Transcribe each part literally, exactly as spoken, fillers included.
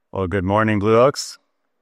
Well, good morning, Blue Oaks.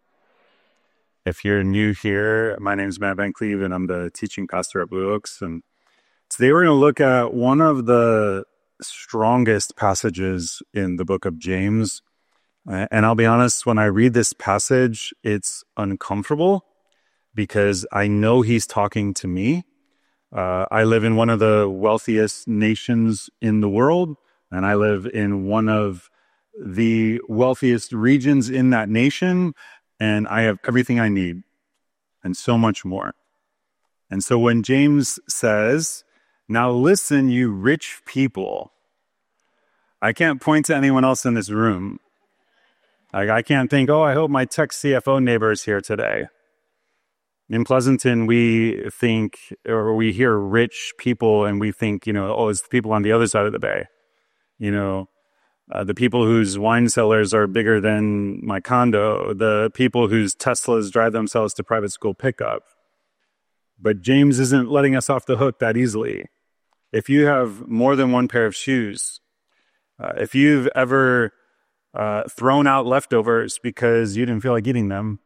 If you're new here, my name is Matt Van Cleve, and I'm the teaching pastor at Blue Oaks. And today we're going to look at one of the strongest passages in the book of James. And I'll be honest, when I read this passage, it's uncomfortable because I know he's talking to me. Uh, I live in one of the wealthiest nations in the world, and I live in one of the wealthiest regions in that nation, and I have everything I need and so much more. And so when James says, "Now listen, you rich people," I can't point to anyone else in this room. Like, I can't think, oh, I hope my tech C F O neighbor is here today. In Pleasanton, we think, or we hear rich people, and we think, you know, oh, it's the people on the other side of the bay. You know, uh, the people whose wine cellars are bigger than my condo, the people whose Teslas drive themselves to private school pickup. But James isn't letting us off the hook that easily. If you have more than one pair of shoes, uh, if you've ever uh, thrown out leftovers because you didn't feel like eating them,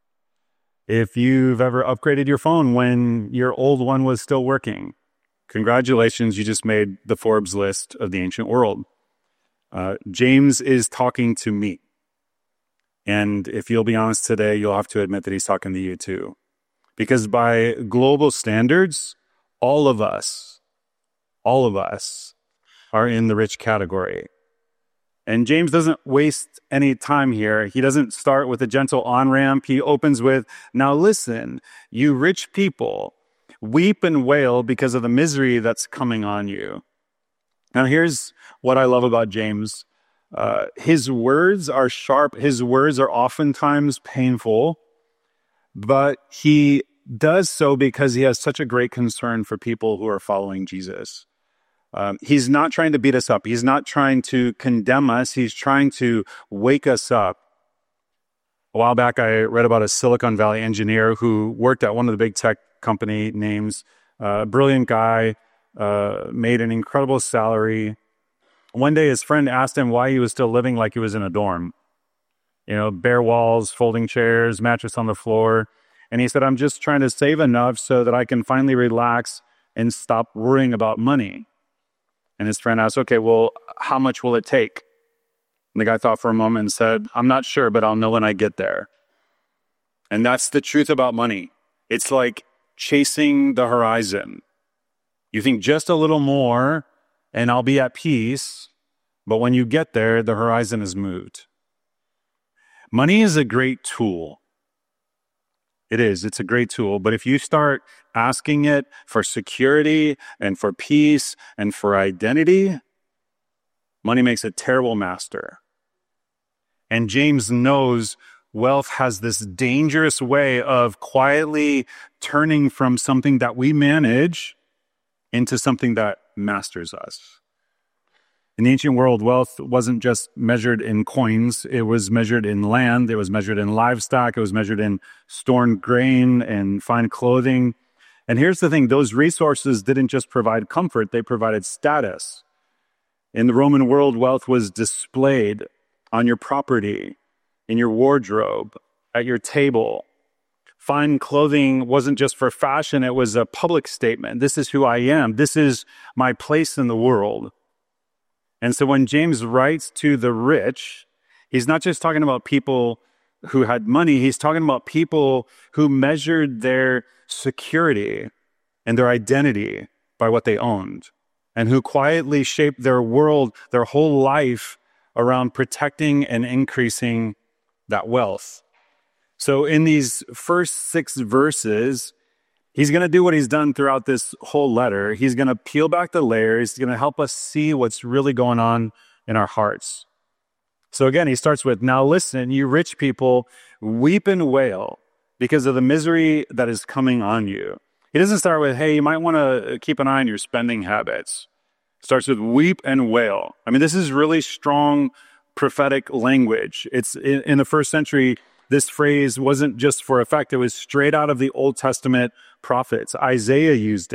if you've ever upgraded your phone when your old one was still working, congratulations, you just made the Forbes list of the ancient world. Uh, James is talking to me. And if you'll be honest today, you'll have to admit that he's talking to you too. Because by global standards, all of us, all of us are in the rich category. And James doesn't waste any time here. He doesn't start with a gentle on-ramp. He opens with, "Now listen, you rich people, weep and wail because of the misery that's coming on you." Now here's what I love about James. Uh, his words are sharp. His words are oftentimes painful, but he does so because he has such a great concern for people who are following Jesus. Um, he's not trying to beat us up. He's not trying to condemn us. He's trying to wake us up. A while back, I read about a Silicon Valley engineer who worked at one of the big tech company names. A uh, brilliant guy, uh, made an incredible salary. One day, his friend asked him why he was still living like he was in a dorm. You know, bare walls, folding chairs, mattress on the floor. And he said, "I'm just trying to save enough so that I can finally relax and stop worrying about money." And his friend asked, "Okay, well, how much will it take?" And the guy thought for a moment and said, "I'm not sure, but I'll know when I get there." And that's the truth about money. It's like chasing the horizon. You think just a little more and I'll be at peace, but when you get there, the horizon is moved. Money is a great tool. It is. It's a great tool. But if you start asking it for security and for peace and for identity, money makes a terrible master. And James knows wealth has this dangerous way of quietly turning from something that we manage into something that masters us. In the ancient world, wealth wasn't just measured in coins. It was measured in land. It was measured in livestock. It was measured in stored grain and fine clothing. And here's the thing. Those resources didn't just provide comfort. They provided status. In the Roman world, wealth was displayed on your property, in your wardrobe, at your table. Fine clothing wasn't just for fashion. It was a public statement. This is who I am. This is my place in the world. And so when James writes to the rich, he's not just talking about people who had money. He's talking about people who measured their security and their identity by what they owned, and who quietly shaped their world, their whole life around protecting and increasing that wealth. So in these first six verses, he's going to do what he's done throughout this whole letter. He's going to peel back the layers. He's going to help us see what's really going on in our hearts. So again, he starts with, "Now listen, you rich people, weep and wail because of the misery that is coming on you." He doesn't start with, "Hey, you might want to keep an eye on your spending habits." He starts with weep and wail. I mean, this is really strong prophetic language. It's in, in the first century, this phrase wasn't just for effect. It was straight out of the Old Testament prophets. Isaiah used it.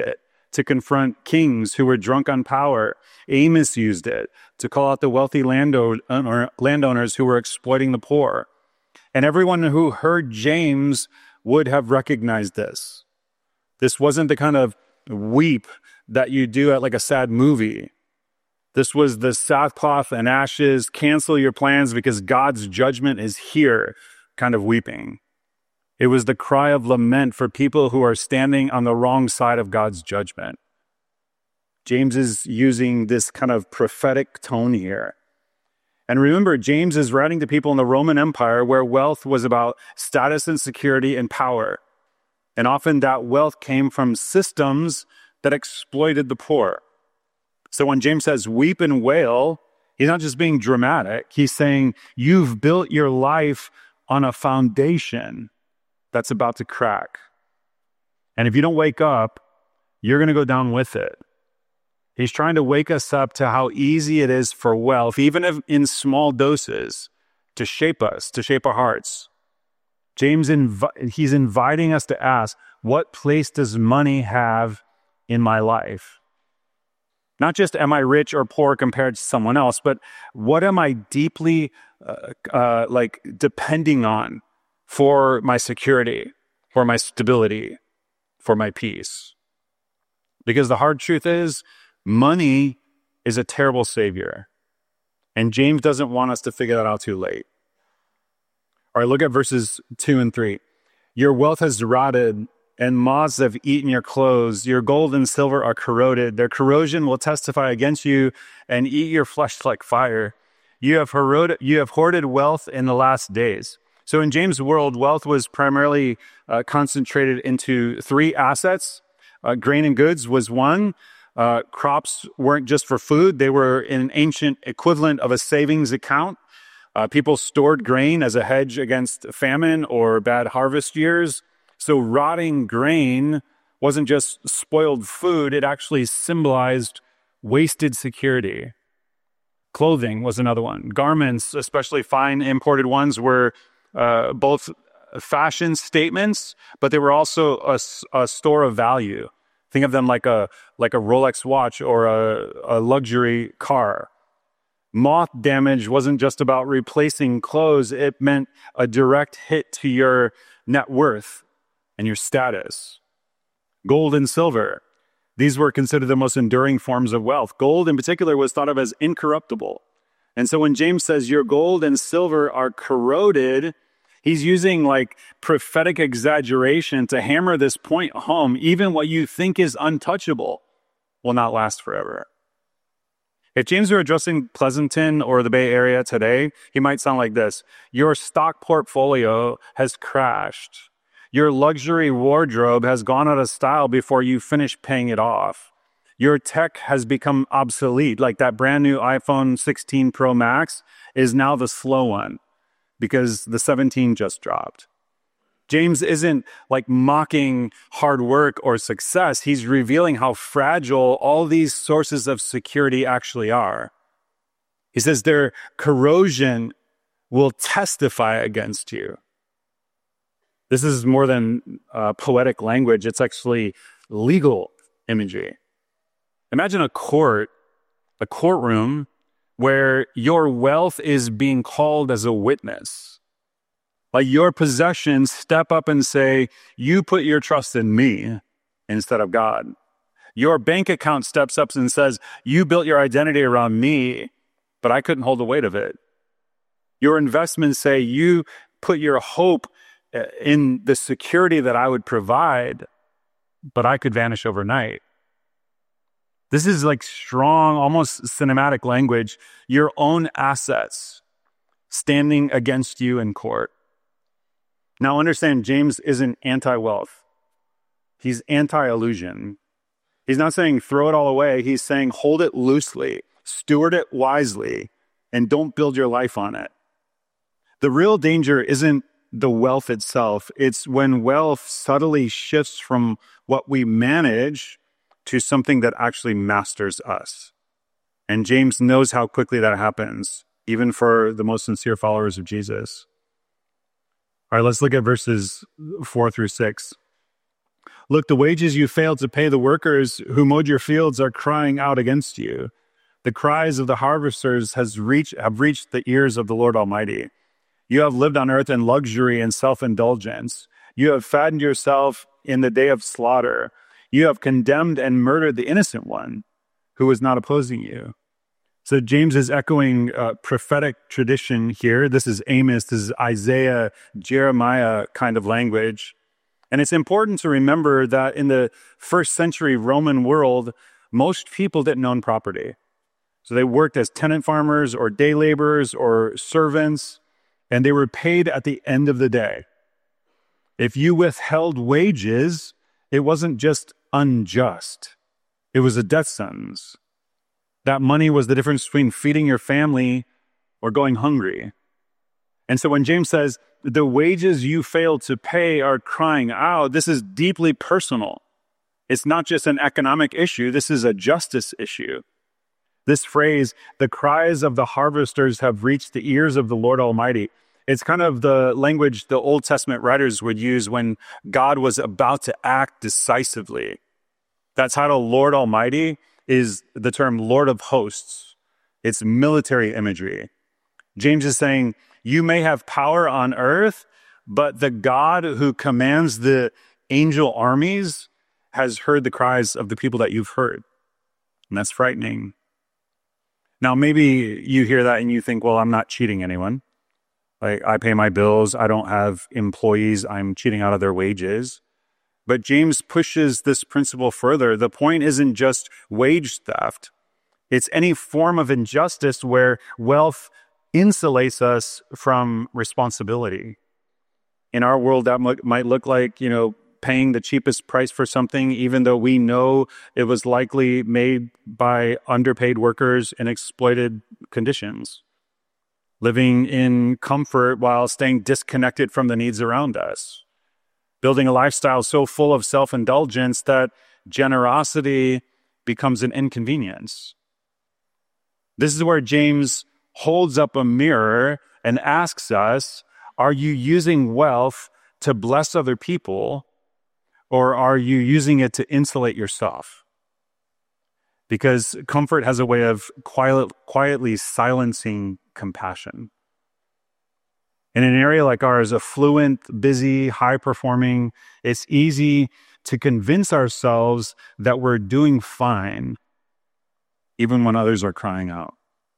to confront kings who were drunk on power. Amos used it to call out the wealthy landowner, landowners who were exploiting the poor. And everyone who heard James would have recognized this. This wasn't the kind of weep that you do at like a sad movie. This was the sackcloth and ashes, cancel your plans because God's judgment is here kind of weeping. It was the cry of lament for people who are standing on the wrong side of God's judgment. James is using this kind of prophetic tone here. And remember, James is writing to people in the Roman Empire where wealth was about status and security and power. And often that wealth came from systems that exploited the poor. So when James says weep and wail, he's not just being dramatic. He's saying you've built your life on a foundation that's about to crack. And if you don't wake up, you're going to go down with it. He's trying to wake us up to how easy it is for wealth, even if in small doses, to shape us, to shape our hearts. James, invi- he's inviting us to ask, what place does money have in my life? Not just am I rich or poor compared to someone else, but what am I deeply uh, uh, like depending on for my security, for my stability, for my peace? Because the hard truth is, money is a terrible savior. And James doesn't want us to figure that out too late. All right, look at verses two and three. Your wealth has rotted, and moths have eaten your clothes. Your gold and silver are corroded. Their corrosion will testify against you and eat your flesh like fire. You have hoarded, you have hoarded wealth in the last days. So in James' world, wealth was primarily uh, concentrated into three assets. Uh, grain and goods was one. Uh, crops weren't just for food. They were an ancient equivalent of a savings account. Uh, people stored grain as a hedge against famine or bad harvest years. So rotting grain wasn't just spoiled food. It actually symbolized wasted security. Clothing was another one. Garments, especially fine imported ones, were uh, both fashion statements, but they were also a, a store of value. Think of them like a like a Rolex watch or a, a luxury car. Moth damage wasn't just about replacing clothes. It meant a direct hit to your net worth and your status. Gold and silver. These were considered the most enduring forms of wealth. Gold in particular was thought of as incorruptible. And so when James says your gold and silver are corroded, he's using like prophetic exaggeration to hammer this point home. Even what you think is untouchable will not last forever. If James were addressing Pleasanton or the Bay Area today, he might sound like this. Your stock portfolio has crashed. Your luxury wardrobe has gone out of style before you finish paying it off. Your tech has become obsolete. Like that brand new iPhone sixteen Pro Max is now the slow one because the seventeen just dropped. James isn't like mocking hard work or success. He's revealing how fragile all these sources of security actually are. He says their corrosion will testify against you. This is more than uh, poetic language. It's actually legal imagery. Imagine a court, a courtroom where your wealth is being called as a witness. Like your possessions step up and say, you put your trust in me instead of God. Your bank account steps up and says, you built your identity around me, but I couldn't hold the weight of it. Your investments say, you put your hope in the security that I would provide, but I could vanish overnight. This is like strong, almost cinematic language. Your own assets standing against you in court. Now understand, James isn't anti-wealth. He's anti-illusion. He's not saying throw it all away. He's saying hold it loosely, steward it wisely, and don't build your life on it. The real danger isn't the wealth itself. It's when wealth subtly shifts from what we manage to something that actually masters us. And James knows how quickly that happens, even for the most sincere followers of Jesus. All right, let's look at verses four through six. Look, the wages you failed to pay the workers who mowed your fields are crying out against you. The cries of the harvesters has reached, have reached the ears of the Lord Almighty. You have lived on earth in luxury and self-indulgence. You have fattened yourself in the day of slaughter. You have condemned and murdered the innocent one who was not opposing you. So James is echoing uh, prophetic tradition here. This is Amos, this is Isaiah, Jeremiah kind of language. And it's important to remember that in the first century Roman world, most people didn't own property. So they worked as tenant farmers or day laborers or servants, and they were paid at the end of the day. If you withheld wages, it wasn't just unjust. It was a death sentence. That money was the difference between feeding your family or going hungry. And so when James says, the wages you failed to pay are crying out, this is deeply personal. It's not just an economic issue. This is a justice issue. This phrase, the cries of the harvesters have reached the ears of the Lord Almighty. It's kind of the language the Old Testament writers would use when God was about to act decisively. That title, Lord Almighty, is the term Lord of Hosts. It's military imagery. James is saying, you may have power on earth, but the God who commands the angel armies has heard the cries of the people that you've hurt. And that's frightening. Now, maybe you hear that and you think, well, I'm not cheating anyone. Like, I pay my bills. I don't have employees. I'm cheating out of their wages. But James pushes this principle further. The point isn't just wage theft. It's any form of injustice where wealth insulates us from responsibility. In our world, that might look like, you know, paying the cheapest price for something, even though we know it was likely made by underpaid workers in exploited conditions. Living in comfort while staying disconnected from the needs around us. Building a lifestyle so full of self-indulgence that generosity becomes an inconvenience. This is where James holds up a mirror and asks us, are you using wealth to bless other people, or are you using it to insulate yourself? Because comfort has a way of quiet, quietly silencing compassion. In an area like ours, affluent, busy, high-performing, it's easy to convince ourselves that we're doing fine, even when others are crying out.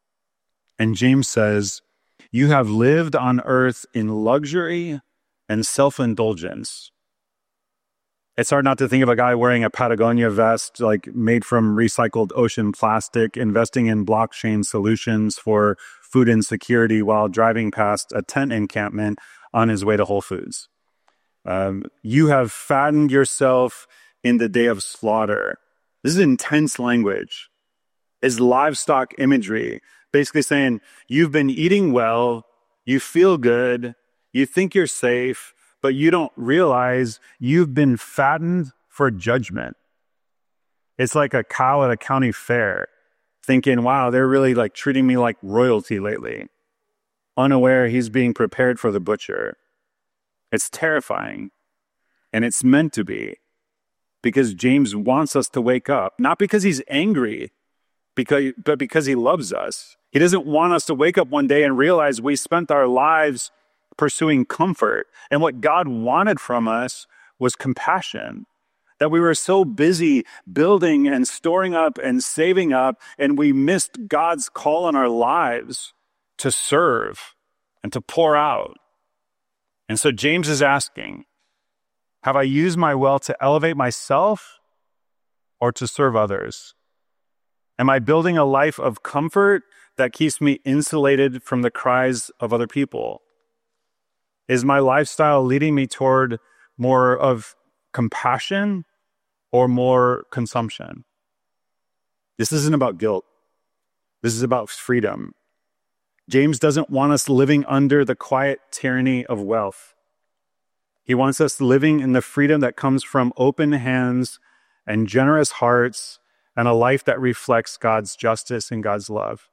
And James says, you have lived on earth in luxury and self-indulgence. It's hard not to think of a guy wearing a Patagonia vest, like made from recycled ocean plastic, investing in blockchain solutions for food insecurity while driving past a tent encampment on his way to Whole Foods. Um, you have fattened yourself in the day of slaughter. This is intense language. It's livestock imagery, basically saying you've been eating well, you feel good, you think you're safe, but you don't realize you've been fattened for judgment. It's like a cow at a county fair, thinking, wow, they're really like treating me like royalty lately. Unaware he's being prepared for the butcher. It's terrifying, and it's meant to be, because James wants us to wake up, not because he's angry, because, but because he loves us. He doesn't want us to wake up one day and realize we spent our lives pursuing comfort, and what God wanted from us was compassion. That we were so busy building and storing up and saving up, and we missed God's call on our lives to serve and to pour out. And so James is asking, have I used my wealth to elevate myself or to serve others? Am I building a life of comfort that keeps me insulated from the cries of other people? Is my lifestyle leading me toward more of compassion or more consumption? This isn't about guilt. This is about freedom. James doesn't want us living under the quiet tyranny of wealth. He wants us living in the freedom that comes from open hands and generous hearts and a life that reflects God's justice and God's love.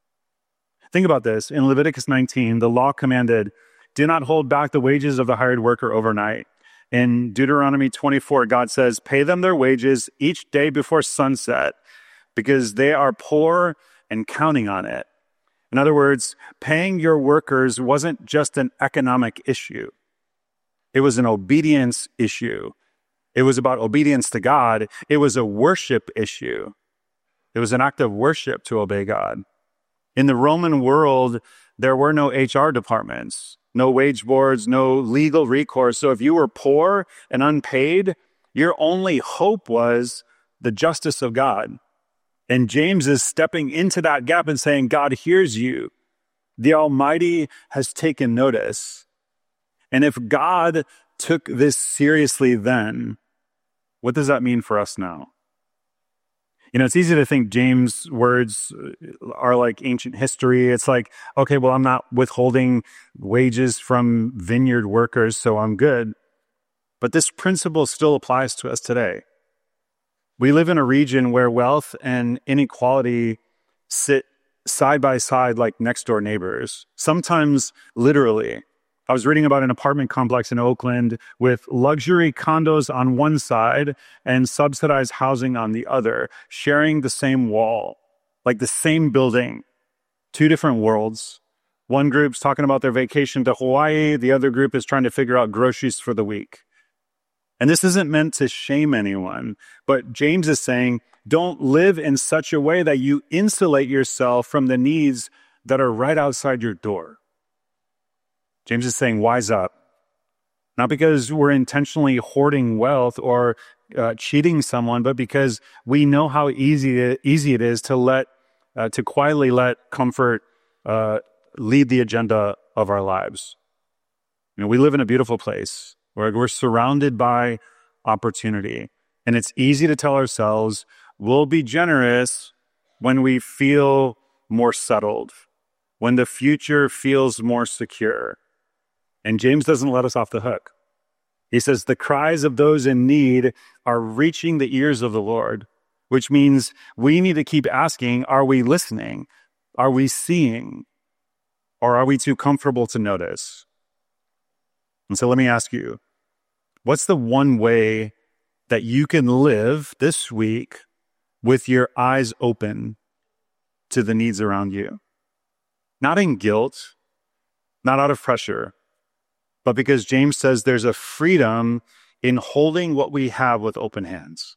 Think about this. In Leviticus nineteen, the law commanded, do not hold back the wages of the hired worker overnight. In Deuteronomy twenty-four, God says, pay them their wages each day before sunset because they are poor and counting on it. In other words, paying your workers wasn't just an economic issue. It was an obedience issue. It was about obedience to God. It was a worship issue. It was an act of worship to obey God. In the Roman world, there were no H R departments, no wage boards, no legal recourse. So if you were poor and unpaid, your only hope was the justice of God. And James is stepping into that gap and saying, God hears you. The Almighty has taken notice. And if God took this seriously then, what does that mean for us now? You know, it's easy to think James' words are like ancient history. It's like, okay, well, I'm not withholding wages from vineyard workers, so I'm good. But this principle still applies to us today. We live in a region where wealth and inequality sit side by side like next door neighbors, sometimes literally. I was reading about an apartment complex in Oakland with luxury condos on one side and subsidized housing on the other, sharing the same wall, like the same building, two different worlds. One group's talking about their vacation to Hawaii. The other group is trying to figure out groceries for the week. And this isn't meant to shame anyone, but James is saying, don't live in such a way that you insulate yourself from the needs that are right outside your door. James is saying, wise up. Not because we're intentionally hoarding wealth or uh, cheating someone, but because we know how easy it, easy it is to let, uh, to quietly let comfort uh, lead the agenda of our lives. You know, we live in a beautiful place where we're surrounded by opportunity, and it's easy to tell ourselves we'll be generous when we feel more settled, when the future feels more secure. And James doesn't let us off the hook. He says the cries of those in need are reaching the ears of the Lord, which means we need to keep asking, are we listening? Are we seeing? Or are we too comfortable to notice? And so let me ask you, what's the one way that you can live this week with your eyes open to the needs around you? Not in guilt, not out of pressure, but because James says there's a freedom in holding what we have with open hands.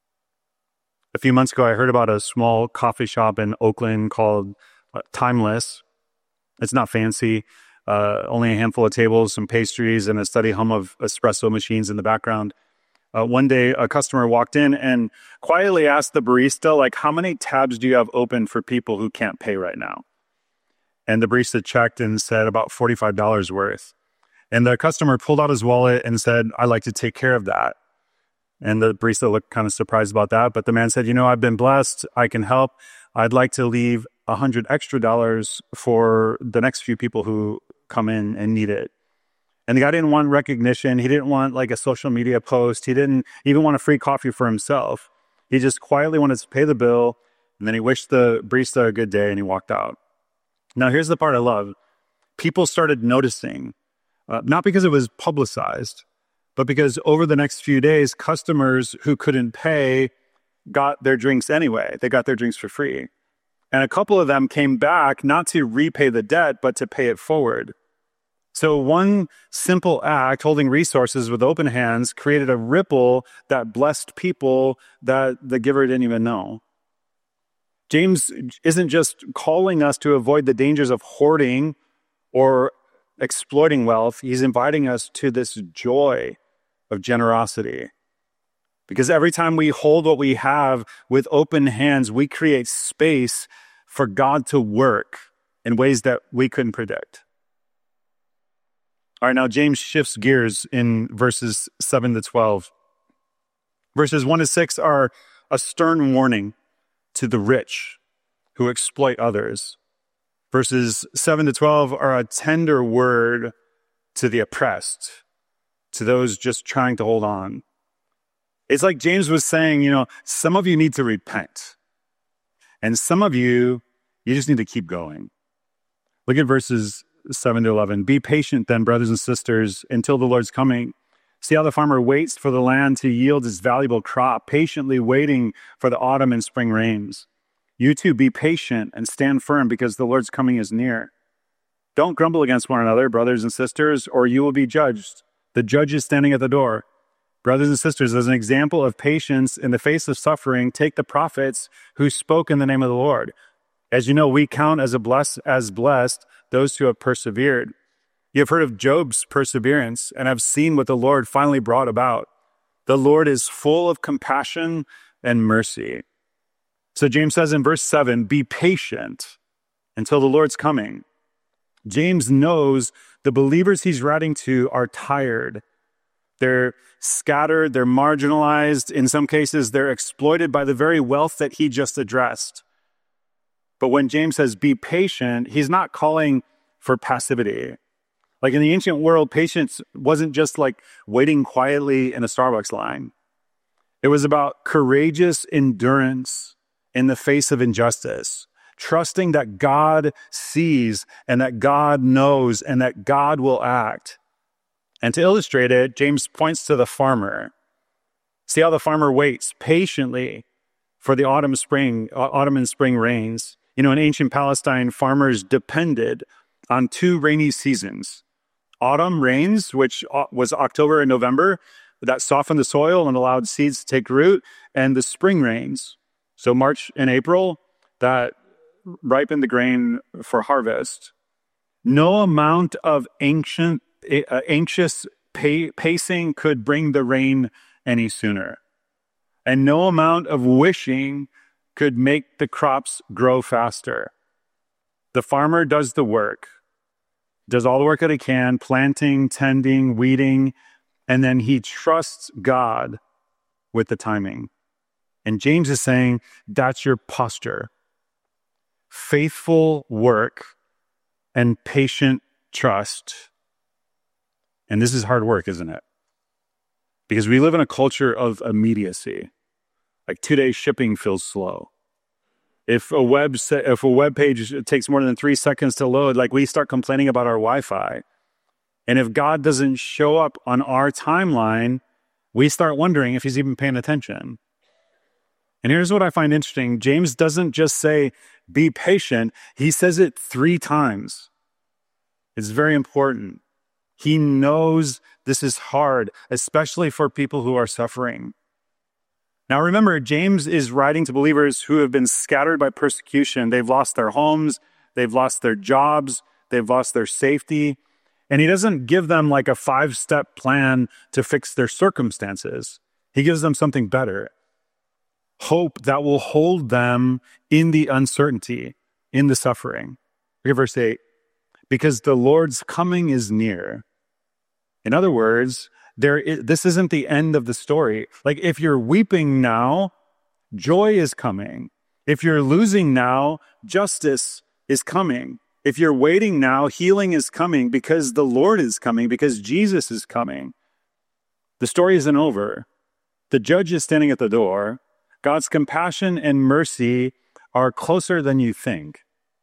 A few months ago, I heard about a small coffee shop in Oakland called uh, Timeless. It's not fancy, uh, only a handful of tables, some pastries, and a steady hum of espresso machines in the background. Uh, one day, a customer walked in and quietly asked the barista, like, how many tabs do you have open for people who can't pay right now? And the barista checked and said about forty-five dollars worth. And the customer pulled out his wallet and said, I'd like to take care of that. And the barista looked kind of surprised about that. But the man said, you know, I've been blessed. I can help. I'd like to leave a hundred extra dollars for the next few people who come in and need it. And the guy didn't want recognition. He didn't want like a social media post. He didn't even want a free coffee for himself. He just quietly wanted to pay the bill. And then he wished the barista a good day and he walked out. Now, here's the part I love. People started noticing. Uh, not because it was publicized, but because over the next few days, customers who couldn't pay got their drinks anyway. They got their drinks for free. And a couple of them came back not to repay the debt, but to pay it forward. So one simple act, holding resources with open hands, created a ripple that blessed people that the giver didn't even know. James isn't just calling us to avoid the dangers of hoarding or exploiting wealth. He's inviting us to this joy of generosity. Because every time we hold what we have with open hands, we create space for God to work in ways that we couldn't predict. All right, now James shifts gears in verses seven to twelve. Verses one to six are a stern warning to the rich who exploit others. Verses seven to twelve are a tender word to the oppressed, to those just trying to hold on. It's like James was saying, you know, some of you need to repent. And some of you, you just need to keep going. Look at verses seven to eleven. Be patient then, brothers and sisters, until the Lord's coming. See how the farmer waits for the land to yield its valuable crop, patiently waiting for the autumn and spring rains. You too, be patient and stand firm, because the Lord's coming is near. Don't grumble against one another, brothers and sisters, or you will be judged. The judge is standing at the door. Brothers and sisters, as an example of patience in the face of suffering, take the prophets who spoke in the name of the Lord. As you know, we count as a bless, as blessed those who have persevered. You have heard of Job's perseverance and have seen what the Lord finally brought about. The Lord is full of compassion and mercy. So James says in verse seven, be patient until the Lord's coming. James knows the believers he's writing to are tired. They're scattered, they're marginalized. In some cases, they're exploited by the very wealth that he just addressed. But when James says be patient, he's not calling for passivity. Like in the ancient world, patience wasn't just like waiting quietly in a Starbucks line. It was about courageous endurance in the face of injustice, trusting that God sees and that God knows and that God will act. And to illustrate it, James points to the farmer. See how the farmer waits patiently for the autumn, spring, autumn and spring rains. You know, in ancient Palestine, farmers depended on two rainy seasons. Autumn rains, which was October and November, that softened the soil and allowed seeds to take root, and the spring rains, so March and April, that ripened the grain for harvest. No amount of ancient, uh, anxious pay, pacing could bring the rain any sooner. And no amount of wishing could make the crops grow faster. The farmer does the work, does all the work that he can, planting, tending, weeding, and then he trusts God with the timing. And James is saying, that's your posture. Faithful work and patient trust. And this is hard work, isn't it? Because we live in a culture of immediacy. Like two-day shipping feels slow. If a web if a web page takes more than three seconds to load, like we start complaining about our Wi-Fi. And if God doesn't show up on our timeline, we start wondering if he's even paying attention. And here's what I find interesting. James doesn't just say, be patient. He says it three times. It's very important. He knows this is hard, especially for people who are suffering. Now remember, James is writing to believers who have been scattered by persecution. They've lost their homes, they've lost their jobs, they've lost their safety. And he doesn't give them like a five-step plan to fix their circumstances. He gives them something better. Hope that will hold them in the uncertainty, in the suffering. Look at verse eight. Because the Lord's coming is near. In other words, there is, this isn't the end of the story. Like if you're weeping now, joy is coming. If you're losing now, justice is coming. If you're waiting now, healing is coming because the Lord is coming, because Jesus is coming. The story isn't over. The judge is standing at the door. God's compassion and mercy are closer than you think.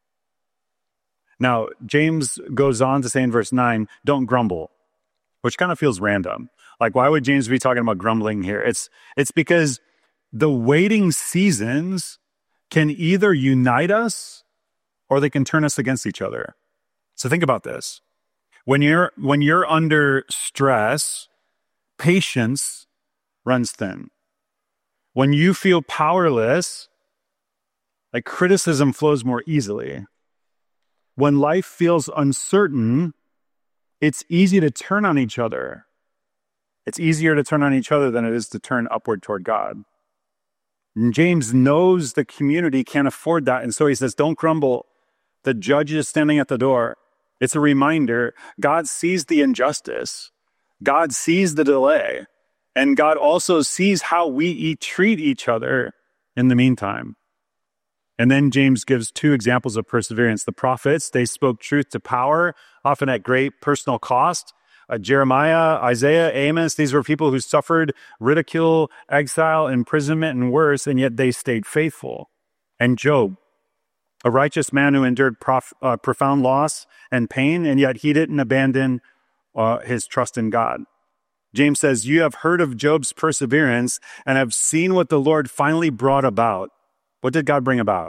Now, James goes on to say in verse nine, don't grumble, which kind of feels random. Like, why would James be talking about grumbling here? It's, it's because the waiting seasons can either unite us or they can turn us against each other. So think about this. When you're, when you're under stress, patience runs thin. When you feel powerless, like criticism flows more easily. When life feels uncertain, it's easy to turn on each other. It's easier to turn on each other than it is to turn upward toward God. And James knows the community can't afford that. And so he says, don't grumble. The judge is standing at the door. It's a reminder. God sees the injustice. God sees the delay. And God also sees how we eat, treat each other in the meantime. And then James gives two examples of perseverance. The prophets, they spoke truth to power, often at great personal cost. Uh, Jeremiah, Isaiah, Amos, these were people who suffered ridicule, exile, imprisonment, and worse, and yet they stayed faithful. And Job, a righteous man who endured prof, uh, profound loss and pain, and yet he didn't abandon uh, his trust in God. James says, you have heard of Job's perseverance and have seen what the Lord finally brought about. What did God bring about?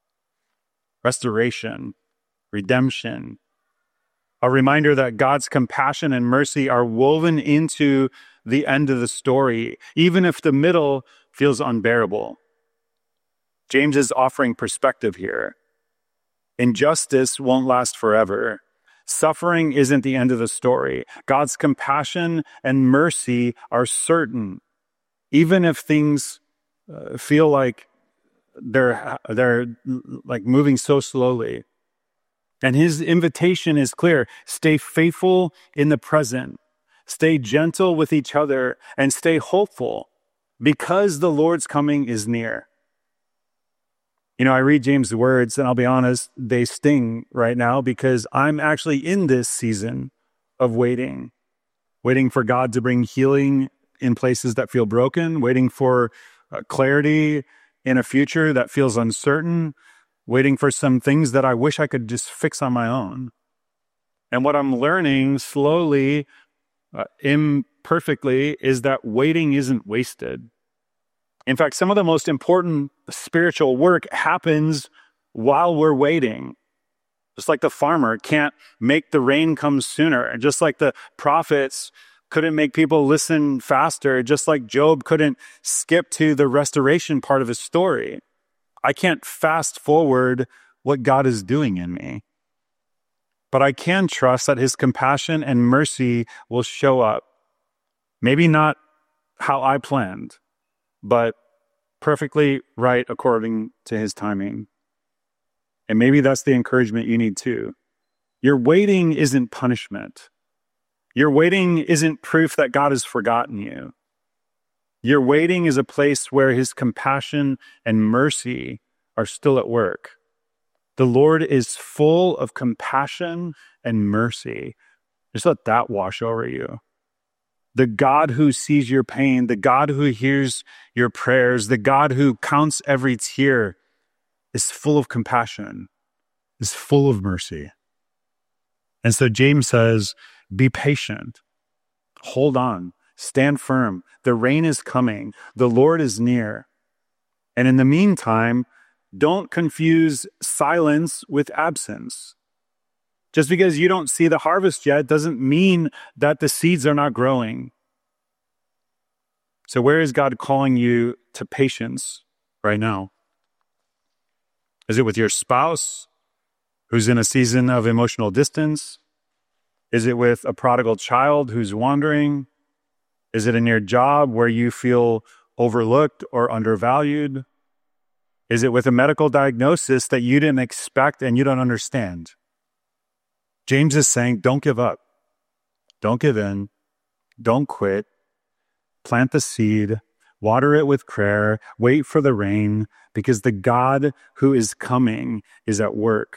Restoration, redemption, a reminder that God's compassion and mercy are woven into the end of the story, even if the middle feels unbearable. James is offering perspective here. Injustice won't last forever. Suffering isn't the end of the story. God's compassion and mercy are certain, even if things uh, feel like they're they're like moving so slowly. And his invitation is clear: stay faithful in the present, stay gentle with each other, and stay hopeful, because the Lord's coming is near. You know, I read James' words, and I'll be honest, they sting right now because I'm actually in this season of waiting, waiting for God to bring healing in places that feel broken, waiting for uh, clarity in a future that feels uncertain, waiting for some things that I wish I could just fix on my own. And what I'm learning slowly, uh, imperfectly, is that waiting isn't wasted. In fact, some of the most important spiritual work happens while we're waiting. Just like the farmer can't make the rain come sooner, and just like the prophets couldn't make people listen faster, just like Job couldn't skip to the restoration part of his story. I can't fast forward what God is doing in me. But I can trust that his compassion and mercy will show up. Maybe not how I planned, but perfectly right according to his timing. And maybe that's the encouragement you need too. Your waiting isn't punishment. Your waiting isn't proof that God has forgotten you. Your waiting is a place where his compassion and mercy are still at work. The Lord is full of compassion and mercy. Just let that wash over you. The God who sees your pain, the God who hears your prayers, the God who counts every tear is full of compassion, is full of mercy. And so James says, be patient, hold on, stand firm. The rain is coming. The Lord is near. And in the meantime, don't confuse silence with absence. Just because you don't see the harvest yet doesn't mean that the seeds are not growing. So where is God calling you to patience right now? Is it with your spouse who's in a season of emotional distance? Is it with a prodigal child who's wandering? Is it in your job where you feel overlooked or undervalued? Is it with a medical diagnosis that you didn't expect and you don't understand? James is saying, don't give up. Don't give in. Don't quit. Plant the seed. Water it with prayer. Wait for the rain, because the God who is coming is at work.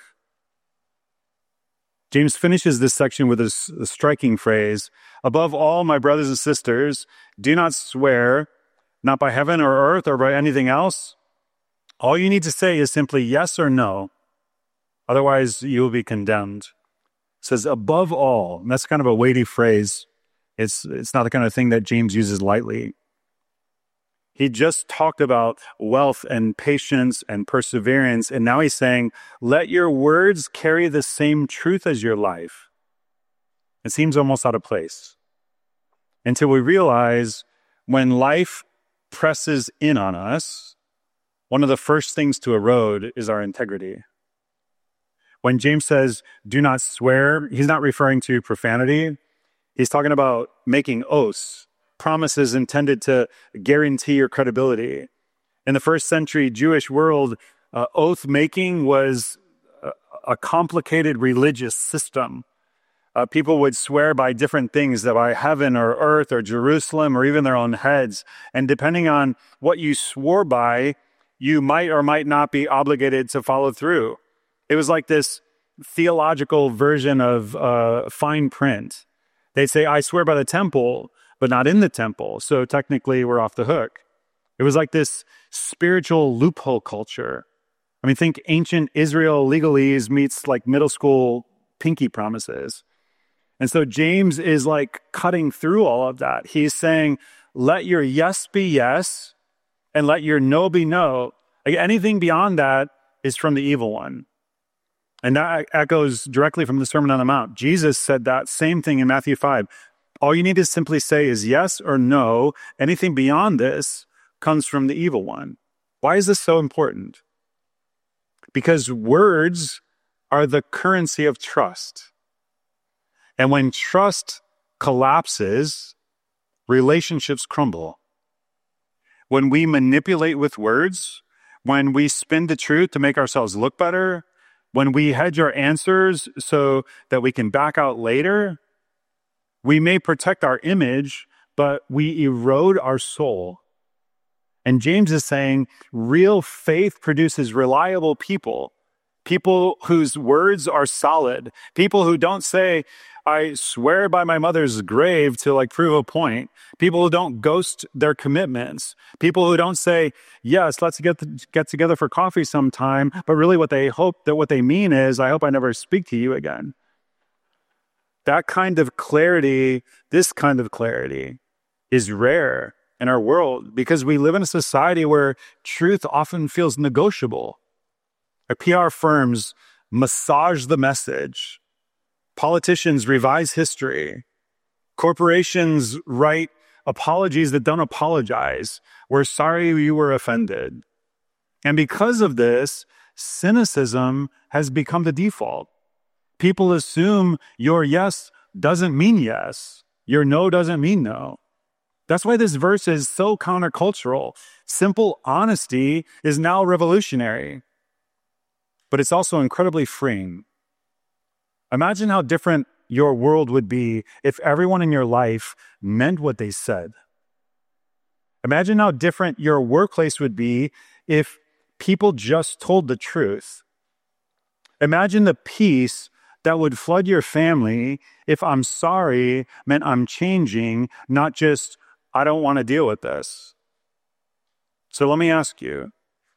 James finishes this section with this striking phrase, above all, my brothers and sisters, do not swear, not by heaven or earth or by anything else. All you need to say is simply yes or no. Otherwise, you will be condemned. It says, above all, and that's kind of a weighty phrase. It's, it's not the kind of thing that James uses lightly. He just talked about wealth and patience and perseverance, and now he's saying, let your words carry the same truth as your life. It seems almost out of place. Until we realize when life presses in on us, one of the first things to erode is our integrity. When James says, do not swear, he's not referring to profanity. He's talking about making oaths, promises intended to guarantee your credibility. In the first century Jewish world, uh, oath-making was a, a complicated religious system. Uh, people would swear by different things, by heaven or earth or Jerusalem or even their own heads. And depending on what you swore by, you might or might not be obligated to follow through. It was like this theological version of uh, fine print. They'd say, I swear by the temple, but not in the temple. So technically, we're off the hook. It was like this spiritual loophole culture. I mean, think ancient Israel legalese meets like middle school pinky promises. And so James is like cutting through all of that. He's saying, let your yes be yes and let your no be no. Like anything beyond that is from the evil one. And that echoes directly from the Sermon on the Mount. Jesus said that same thing in Matthew five. All you need to simply say is yes or no. Anything beyond this comes from the evil one. Why is this so important? Because words are the currency of trust. And when trust collapses, relationships crumble. When we manipulate with words, when we spin the truth to make ourselves look better, when we hedge our answers so that we can back out later, we may protect our image, but we erode our soul. And James is saying real faith produces reliable people, people whose words are solid, people who don't say, I swear by my mother's grave to like prove a point, people who don't ghost their commitments, people who don't say, yes, let's get the, get together for coffee sometime, but really what they hope that what they mean is, I hope I never speak to you again. That kind of clarity, this kind of clarity is rare in our world because we live in a society where truth often feels negotiable. Our P R firms massage the message. Politicians revise history. Corporations write apologies that don't apologize. We're sorry you were offended. And because of this, cynicism has become the default. People assume your yes doesn't mean yes. Your no doesn't mean no. That's why this verse is so countercultural. Simple honesty is now revolutionary. But it's also incredibly freeing. Imagine how different your world would be if everyone in your life meant what they said. Imagine how different your workplace would be if people just told the truth. Imagine the peace that would flood your family if I'm sorry meant I'm changing, not just, I don't want to deal with this. So let me ask you,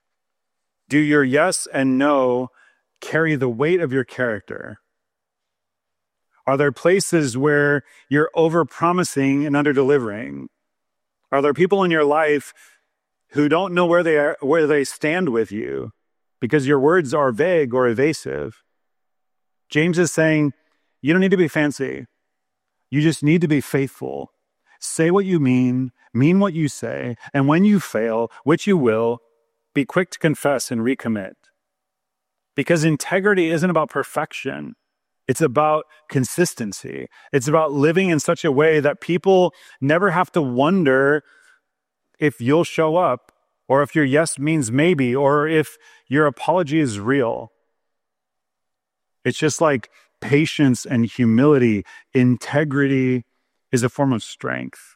do your yes and no carry the weight of your character? Are there places where you're over-promising and under-delivering? Are there people in your life who don't know where they are, where they stand with you because your words are vague or evasive? James is saying, you don't need to be fancy. You just need to be faithful. Say what you mean, mean what you say, and when you fail, which you will, be quick to confess and recommit. Because integrity isn't about perfection. It's about consistency. It's about living in such a way that people never have to wonder if you'll show up, or if your yes means maybe, or if your apology is real. It's just like patience and humility. Integrity is a form of strength.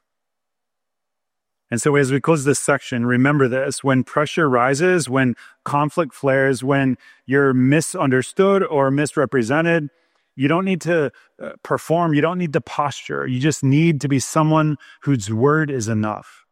And so as we close this section, remember this. When pressure rises, when conflict flares, when you're misunderstood or misrepresented, you don't need to uh, perform. You don't need to posture. You just need to be someone whose word is enough.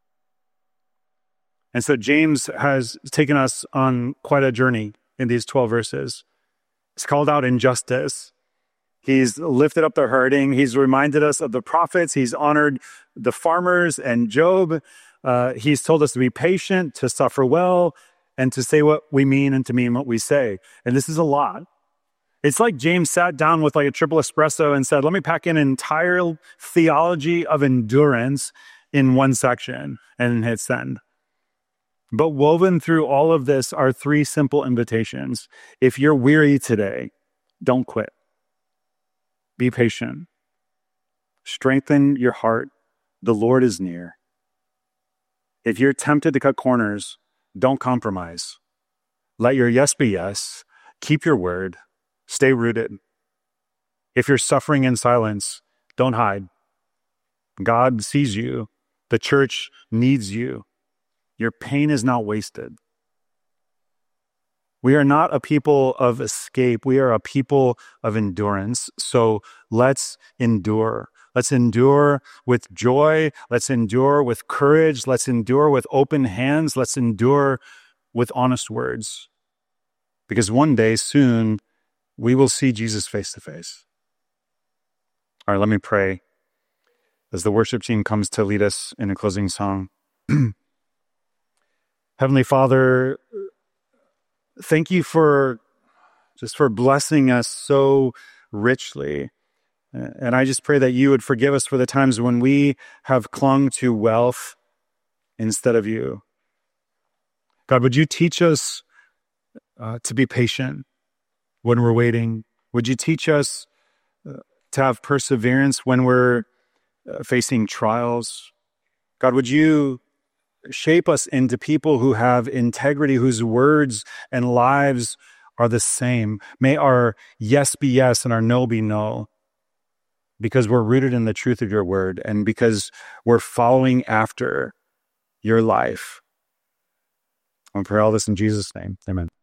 And so James has taken us on quite a journey in these twelve verses. He's called out injustice. He's lifted up the hurting. He's reminded us of the prophets. He's honored the farmers and Job. Uh, he's told us to be patient, to suffer well, and to say what we mean and to mean what we say. And this is a lot. It's like James sat down with like a triple espresso and said, let me pack in an entire theology of endurance in one section, and hit send. But woven through all of this are three simple invitations. If you're weary today, don't quit. Be patient. Strengthen your heart. The Lord is near. If you're tempted to cut corners, don't compromise. Let your yes be yes. Keep your word. Stay rooted. If you're suffering in silence, don't hide. God sees you. The church needs you. Your pain is not wasted. We are not a people of escape. We are a people of endurance. So let's endure. Let's endure with joy. Let's endure with courage. Let's endure with open hands. Let's endure with honest words. Because one day soon, we will see Jesus face to face. All right, let me pray as the worship team comes to lead us in a closing song. Heavenly Father, thank you for just for blessing us so richly. And I just pray that you would forgive us for the times when we have clung to wealth instead of you. God, would you teach us uh, to be patient when we're waiting? Would you teach us uh, to have perseverance when we're uh, facing trials? God, would you shape us into people who have integrity, whose words and lives are the same? May our yes be yes and our no be no, because we're rooted in the truth of your word and because we're following after your life. I pray all this in Jesus' name. Amen.